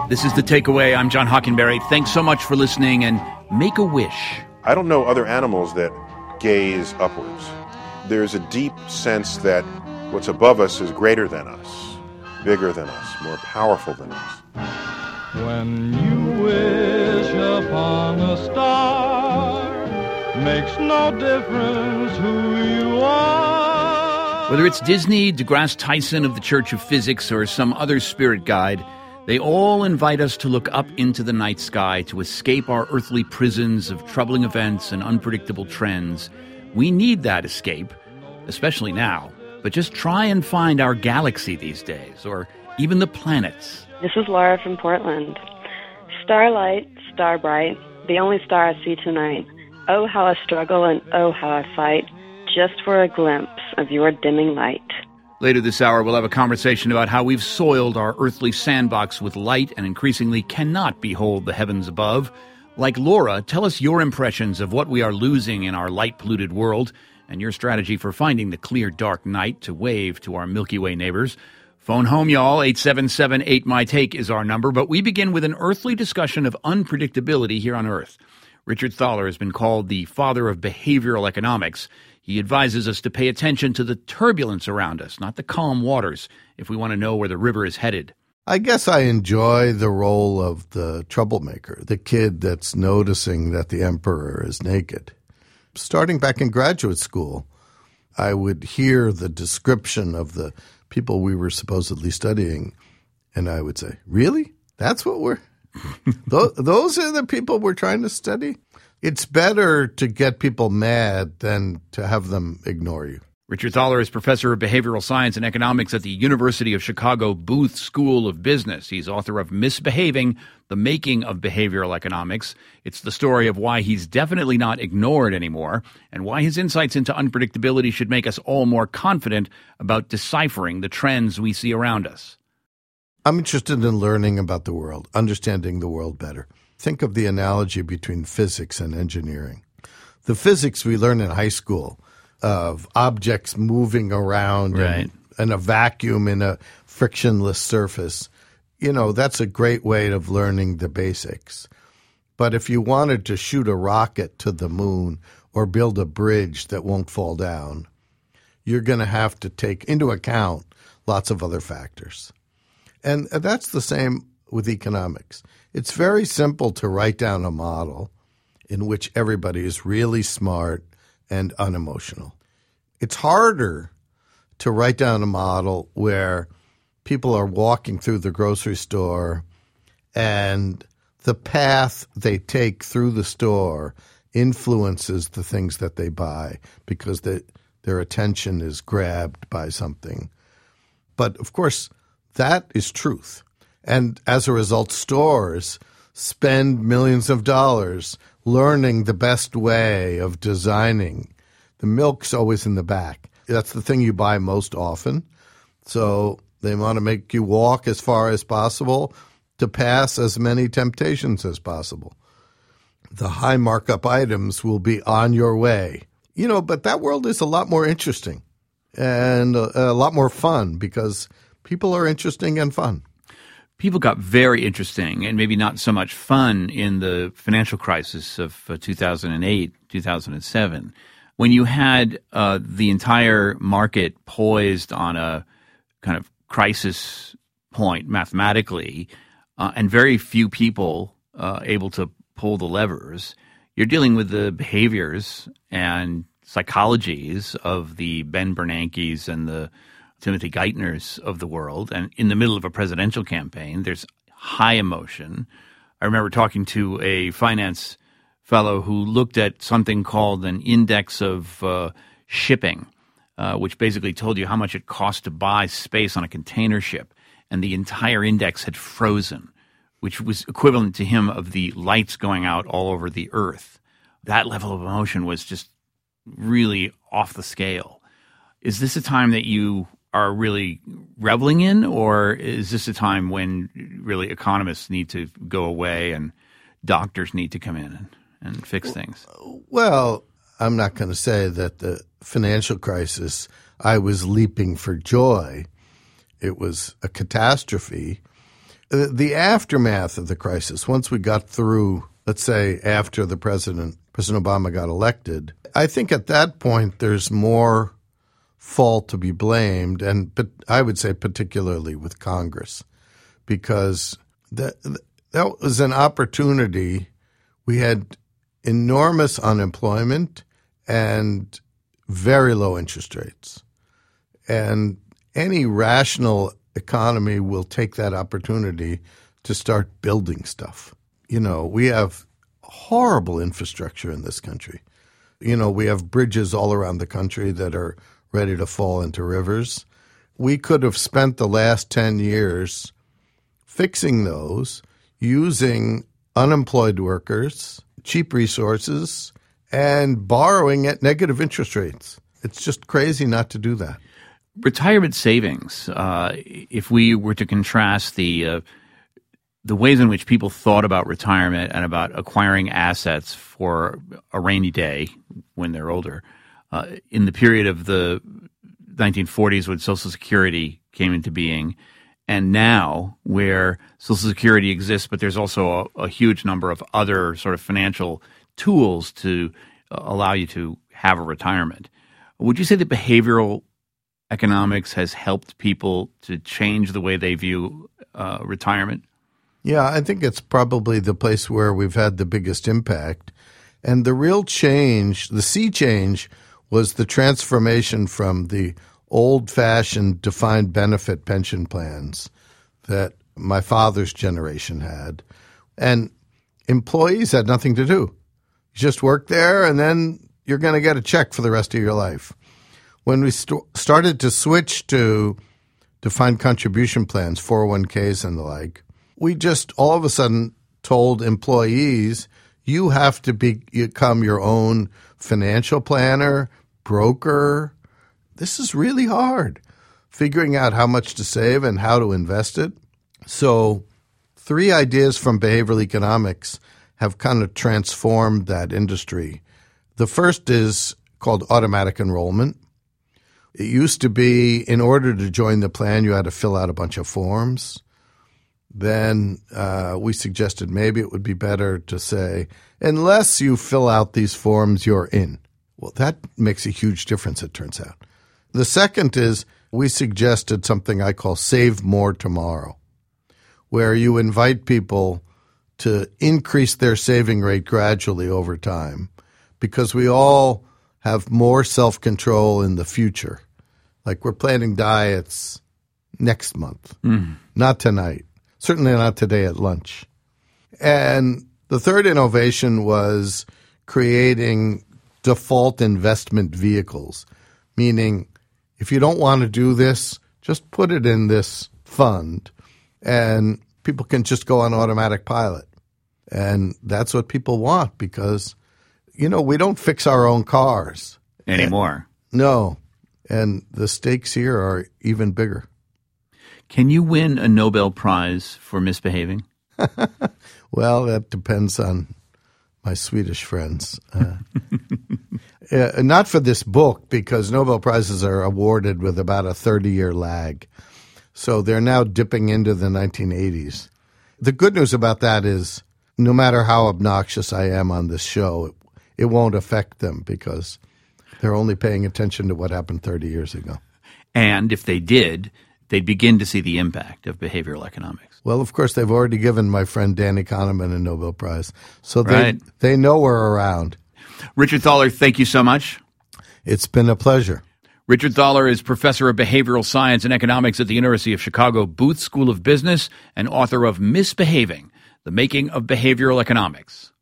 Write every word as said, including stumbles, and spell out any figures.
This is The Takeaway. I'm John Hockenberry. Thanks so much for listening, and make a wish. I don't know other animals that gaze upwards. There's a deep sense that what's above us is greater than us, bigger than us, more powerful than us. When you wish upon a star, makes no difference who you are. Whether it's Disney, DeGrasse Tyson of the Church of Physics, or some other spirit guide, they all invite us to look up into the night sky to escape our earthly prisons of troubling events and unpredictable trends. We need that escape, especially now. But just try and find our galaxy these days, or even the planets. This is Laura from Portland. Starlight, star bright, the only star I see tonight. Oh, how I struggle and oh, how I fight, just for a glimpse of your dimming light. Later this hour, we'll have a conversation about how we've soiled our earthly sandbox with light and increasingly cannot behold the heavens above. Like Laura, tell us your impressions of what we are losing in our light-polluted world and your strategy for finding the clear, dark night to wave to our Milky Way neighbors. Phone home, y'all. eight seven seven eight M Y Take is our number, but we begin with an earthly discussion of unpredictability here on Earth. Richard Thaler has been called the father of behavioral economics. He advises us to pay attention to the turbulence around us, not the calm waters, if we want to know where the river is headed. I guess I enjoy the role of the troublemaker, the kid that's noticing that the emperor is naked. Starting back in graduate school, I would hear the description of the people we were supposedly studying, and I would say, really? That's what we're – those are the people we're trying to study? It's better to get people mad than to have them ignore you. Richard Thaler is professor of behavioral science and economics at the University of Chicago Booth School of Business. He's author of Misbehaving, The Making of Behavioral Economics. It's the story of why he's definitely not ignored anymore and why his insights into unpredictability should make us all more confident about deciphering the trends we see around us. I'm interested in learning about the world, understanding the world better. Think of the analogy between physics and engineering. The physics we learn in high school of objects moving around right. and, and a vacuum in a frictionless surface, you know, that's a great way of learning the basics. But if you wanted to shoot a rocket to the moon or build a bridge that won't fall down, you're going to have to take into account lots of other factors. And that's the same with economics. It's very simple to write down a model in which everybody is really smart and unemotional. It's harder to write down a model where people are walking through the grocery store and the path they take through the store influences the things that they buy because they, their attention is grabbed by something. But, of course, that is truth. And as a result, stores spend millions of dollars learning the best way of designing. The milk's always in the back. That's the thing you buy most often. So they want to make you walk as far as possible to pass as many temptations as possible. The high markup items will be on your way. You know, but that world is a lot more interesting and a, a lot more fun because people are interesting and fun. People got very interesting and maybe not so much fun in the financial crisis of uh, two thousand eight, two thousand seven, when you had uh, the entire market poised on a kind of crisis point mathematically uh, and very few people uh, able to pull the levers. You're dealing with the behaviors and psychologies of the Ben Bernankes and the Timothy Geithners of the world, and in the middle of a presidential campaign, there's high emotion. I remember talking to a finance fellow who looked at something called an index of uh, shipping, uh, which basically told you how much it cost to buy space on a container ship, and the entire index had frozen, which was equivalent to him of the lights going out all over the earth. That level of emotion was just really off the scale. Is this a time that you are really reveling in, or is this a time when really economists need to go away and doctors need to come in and, and fix things? Well, I'm not going to say that the financial crisis, I was leaping for joy. It was a catastrophe, the aftermath of the crisis, once we got through, let's say after the president, President Obama got elected, I think at that point there's more fault to be blamed, and but I would say particularly with Congress, because that that was an opportunity. We had enormous unemployment and very low interest rates, and any rational economy will take that opportunity to start building stuff. You know, we have horrible infrastructure in this country. You know, we have bridges all around the country that are ready to fall into rivers. We could have spent the last ten years fixing those using unemployed workers, cheap resources, and borrowing at negative interest rates. It's just crazy not to do that. Retirement savings, uh, if we were to contrast the uh, the ways in which people thought about retirement and about acquiring assets for a rainy day when they're older, uh, in the period of the nineteen forties when Social Security came into being, and now where Social Security exists, but there's also a, a huge number of other sort of financial tools to uh, allow you to have a retirement. Would you say that behavioral economics has helped people to change the way they view uh, retirement? Yeah, I think it's probably the place where we've had the biggest impact. And the real change, the sea change, was the transformation from the old-fashioned defined benefit pension plans that my father's generation had. And employees had nothing to do. You just work there, and then you're going to get a check for the rest of your life. When we st- started to switch to defined contribution plans, four oh one k's and the like, we just all of a sudden told employees, you have to be, become your own financial planner, broker. This is really hard, figuring out how much to save and how to invest it. So three ideas from behavioral economics have kind of transformed that industry. The first is called automatic enrollment. It used to be in order to join the plan, you had to fill out a bunch of forms. Then uh, we suggested maybe it would be better to say, unless you fill out these forms, you're in. Well, that makes a huge difference, it turns out. The second is we suggested something I call Save More Tomorrow, where you invite people to increase their saving rate gradually over time, because we all have more self-control in the future. Like we're planning diets next month, mm. not tonight. Certainly not today at lunch. And the third innovation was creating default investment vehicles, meaning if you don't want to do this, just put it in this fund and people can just go on automatic pilot. And that's what people want because, you know, we don't fix our own cars. Anymore. And, no. And the stakes here are even bigger. Can you win a Nobel Prize for misbehaving? Well, that depends on my Swedish friends. Uh, uh, not for this book, because Nobel Prizes are awarded with about a thirty-year lag. So they're now dipping into the nineteen eighties. The good news about that is no matter how obnoxious I am on this show, it, it won't affect them because they're only paying attention to what happened thirty years ago. And if they did, they'd begin to see the impact of behavioral economics. Well, of course, they've already given my friend Danny Kahneman a Nobel Prize. So they, right. they know we're around. Richard Thaler, thank you so much. It's been a pleasure. Richard Thaler is professor of behavioral science and economics at the University of Chicago Booth School of Business and author of Misbehaving, The Making of Behavioral Economics.